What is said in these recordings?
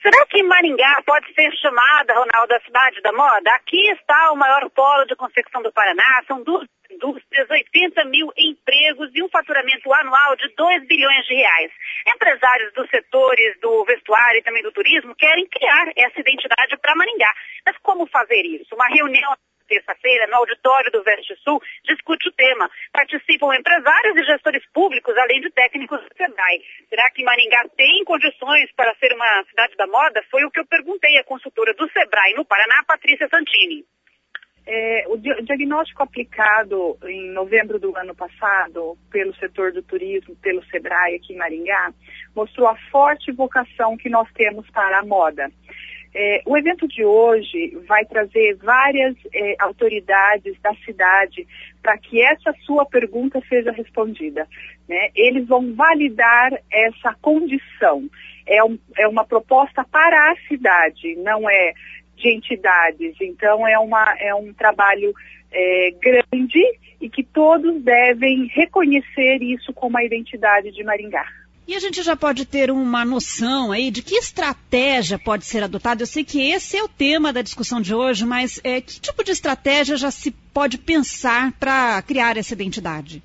Será que Maringá pode ser chamada, Ronaldo, a cidade da moda? Aqui está o maior polo de confecção do Paraná, são duas indústrias, 80 mil empregos e um faturamento anual de 2 bilhões de reais. Empresários dos setores do vestuário e também do turismo querem criar essa identidade para Maringá. Mas como fazer isso? Uma reunião terça-feira, no auditório do VestSul, discute o tema. Participam empresários e gestores públicos, além de técnicos do SEBRAE. Será que Maringá tem condições para ser uma cidade da moda? Foi o que eu perguntei à consultora do SEBRAE no Paraná, Patrícia Santini. O diagnóstico aplicado em novembro do ano passado pelo setor do turismo, pelo SEBRAE aqui em Maringá, mostrou a forte vocação que nós temos para a moda. O evento de hoje vai trazer várias autoridades da cidade para que essa sua pergunta seja respondida, né? Eles vão validar essa condição. É uma proposta para a cidade, não é de entidades. Então é um trabalho grande e que todos devem reconhecer isso como a identidade de Maringá. E a gente já pode ter uma noção aí de que estratégia pode ser adotada? Eu sei que esse é o tema da discussão de hoje, mas que tipo de estratégia já se pode pensar para criar essa identidade?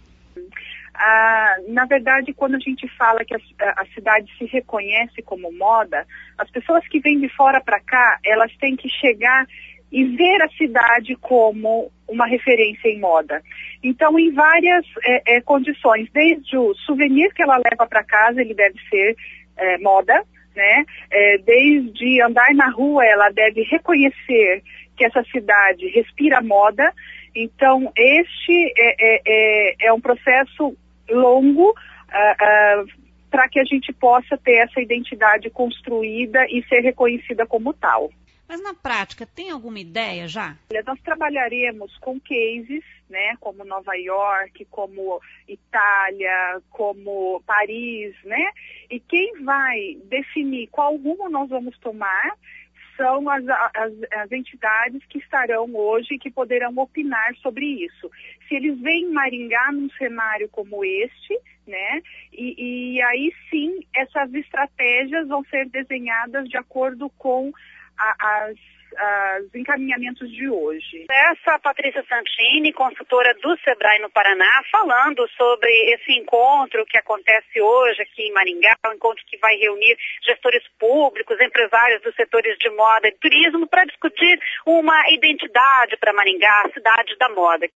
Na verdade, quando a gente fala que a cidade se reconhece como moda, as pessoas que vêm de fora para cá, elas têm que chegar e ver a cidade como uma referência em moda. Então, em várias condições, desde o souvenir que ela leva para casa, ele deve ser moda, né? Desde andar na rua, ela deve reconhecer que essa cidade respira moda. Então, este é um processo longo para que a gente possa ter essa identidade construída e ser reconhecida como tal. Mas na prática, tem alguma ideia já? Nós trabalharemos com cases, né, como Nova York, como Itália, como Paris, né? E quem vai definir qual rumo nós vamos tomar são as entidades que estarão hoje e que poderão opinar sobre isso. Se eles veem Maringá num cenário como este, né, e aí sim essas estratégias vão ser desenhadas de acordo com os encaminhamentos de hoje. Essa Patrícia Santini, consultora do SEBRAE no Paraná, falando sobre esse encontro que acontece hoje aqui em Maringá, um encontro que vai reunir gestores públicos, empresários dos setores de moda e turismo para discutir uma identidade para Maringá, a cidade da moda.